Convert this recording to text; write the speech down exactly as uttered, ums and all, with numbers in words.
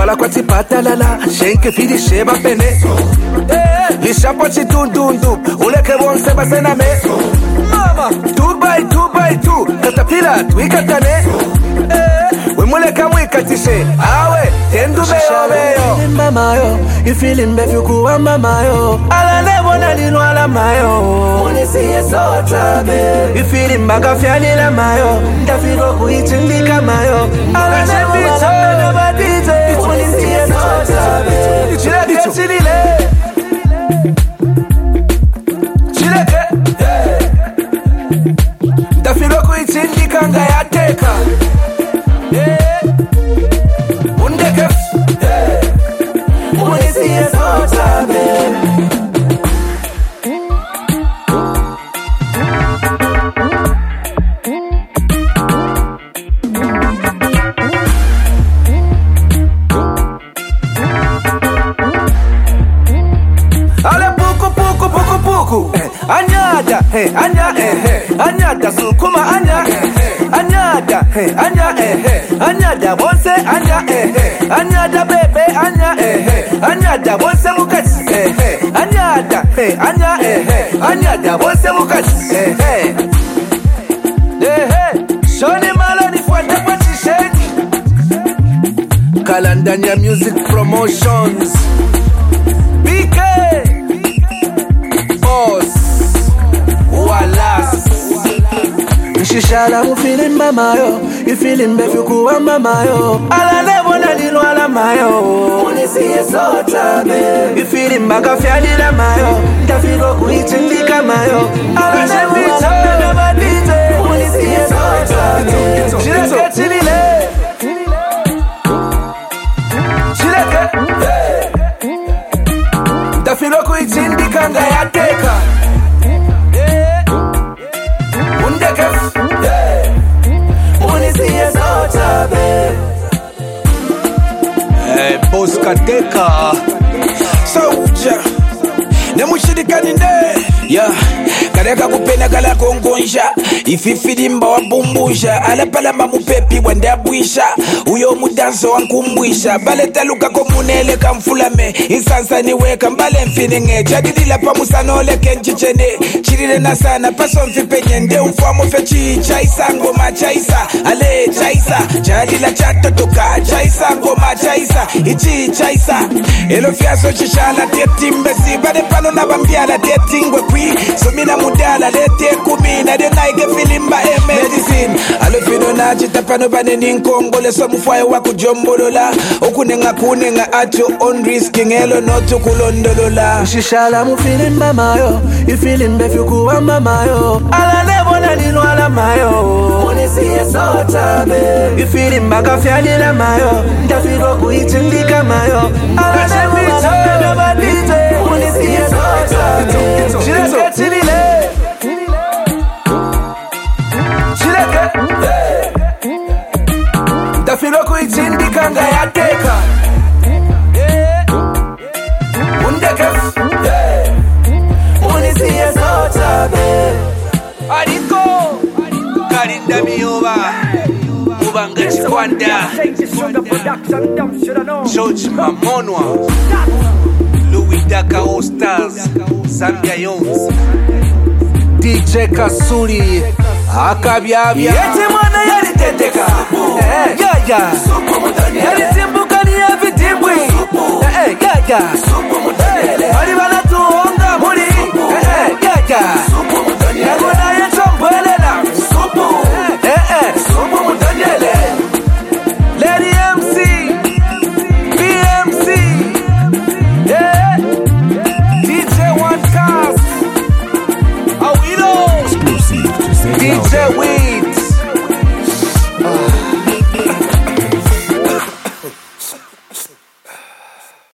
Fala kwa tipata lala, shenke fidi sheba pene. Lishapo chitundundu, uleke wonse basena me. Mama, two by two by two, katapila twikatane. Wemuleka mwikatishe, awe, tendu beyo beyo. Mama yo, you feeling befu kuwa mama yo. Ala nebo na linu ala mayo. Munisi yeso trabe. You feeling magafia nila mayo. Ndafiro kuitindika mayo. Ala nebo na badite. Munisi yeso trabe. Chileke chilile. Chileke. Ndafiro kuitindika nga ya teka. Undeke. Munisi yeso trabe. Anyada, hey, anya, eh, hey, anyada, sukuma, anya, eh, hey, anyada, hey, anya, eh, hey, anyada, bonse, anya, eh, hey, anyada, bebe, anya, eh, hey, anyada, bonse, mukati, eh, hey, anyada, hey, anya, eh, hey, anyada, bonse, mukati, eh, hey, eh, hey, Shoni Maloni, fuerte pachisheki, Kalandanya Music Promotions, B K, Boss, Wallace. Shishala mu feeling mama yo, you feeling befu kuwa mama yo. Ala nebo na linu ala mayo. Munisi yeso trabe. You feeling magafia nila mayo. Ndafiro kuitindika mayo. Ala nebo na badite. Munisi yeso trabe. Chileke chilile. Chileke. Ndafiro kuitindika nga ya teka. Hey, boss kateka Soldier Nemushirikani ne Yeah Kareka kupena kala kongonja Ififirimba wabumbusha Alapalama mupepi wandabwisha Uyo mudanso wankumbwisha Baleta luka komunele kamfulame Insansa niweka mbale mfinenge Jadidila pamusanole kenchichene Chirire nasana paso mfipenye Nde umfuamo fechi chaisa ngoma chaisa Ale chaisa Jadila chato toka chaisa ngoma chaisa Ichi chaisa Elo fiaso chishala Tietimbesi Bade pano nabambiala Tietingwe kwi Somina mudala Lete kumina De naige filimba e medicine Alo fido na chitapano bane ninkongo Leso mufwae waku jombolola Okunenga kunenga at your own risk Ngelo noto kulondolola Shishala mu feeling mama yo, you feeling befu kuwa mama yo. Ala nebo na linu ala mayo. Munisi yeso trabe. You feeling magafia nila mayo. Ndafiro kuitindika mayo. Ala nebo na badite. Munisi yeso trabe. Chileke chilile. Chileke. Ndafiro kuitindika nga ya teka. Undeke. Munisi yeso trabe. Ariko Karinda miyoba Mubanga chikwanda George Mamonwa Louis Daka All Stars Zambia Yons D J Kasuri Akabyabya Yeti mwana yali teteka Eh, ya ya Yali timbuka ni ya vitimbwi Eh, ya ya Wali bana tuonga muli Eh, ya ya Yagona yeto mbwelela Eh, eh Lady M C B M C Yeah D J One Cast Awilo D J Win